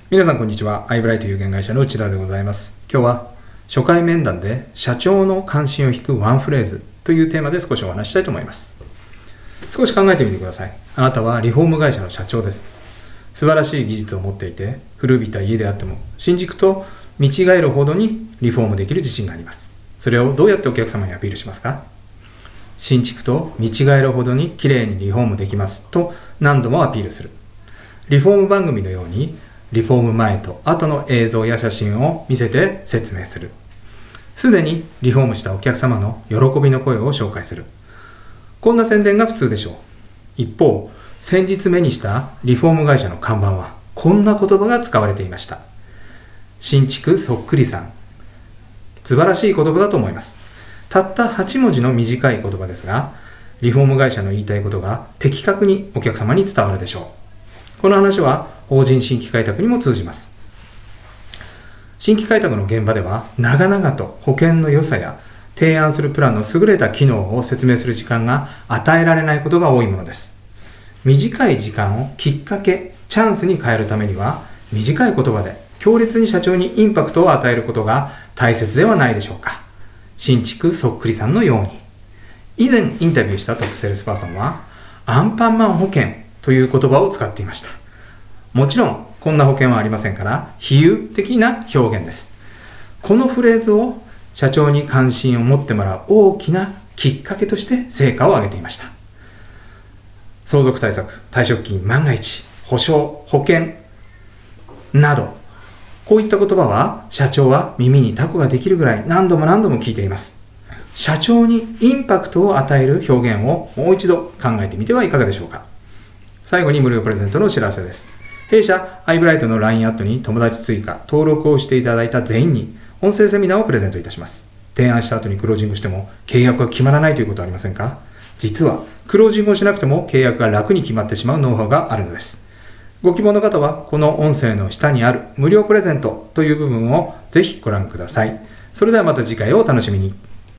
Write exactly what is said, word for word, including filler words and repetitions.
皆さんこんにちは。アイブライト有限会社の内田でございます。今日は初回面談で社長の関心を引くワンフレーズというテーマで少しお話ししたいと思います。少し考えてみてください。あなたはリフォーム会社の社長です。素晴らしい技術を持っていて、古びた家であっても新築と見違えるほどにリフォームできる自信があります。それをどうやってお客様にアピールしますか？新築と見違えるほどに綺麗にリフォームできますと何度もアピールする。リフォーム番組のようにリフォーム前と後の映像や写真を見せて説明する。すでにリフォームしたお客様の喜びの声を紹介する。こんな宣伝が普通でしょう。一方、先日目にしたリフォーム会社の看板はこんな言葉が使われていました。新築そっくりさん。素晴らしい言葉だと思います。たったはちもじの短い言葉ですが、リフォーム会社の言いたいことが的確にお客様に伝わるでしょう。この話は法人新規開拓にも通じます。新規開拓の現場では長々と保険の良さや提案するプランの優れた機能を説明する時間が与えられないことが多いものです。短い時間をきっかけ、チャンスに変えるためには短い言葉で強烈に社長にインパクトを与えることが大切ではないでしょうか。新築そっくりさんのように。以前インタビューしたトップセールスパーソンはアンパンマン保険という言葉を使っていました。もちろんこんな保険はありませんから比喩的な表現です。このフレーズを社長に関心を持ってもらう大きなきっかけとして成果を上げていました。相続対策、退職金、万が一、保証、保険など、こういった言葉は社長は耳にタコができるぐらい何度も何度も聞いています。社長にインパクトを与える表現をもう一度考えてみてはいかがでしょうか。最後に無料プレゼントのお知らせです。弊社アイブライトの ライン アットに友達追加、登録をしていただいた全員に音声セミナーをプレゼントいたします。提案した後にクロージングしても契約が決まらないということはありませんか？実はクロージングをしなくても契約が楽に決まってしまうノウハウがあるのです。ご希望の方はこの音声の下にある無料プレゼントという部分をぜひご覧ください。それではまた次回をお楽しみに。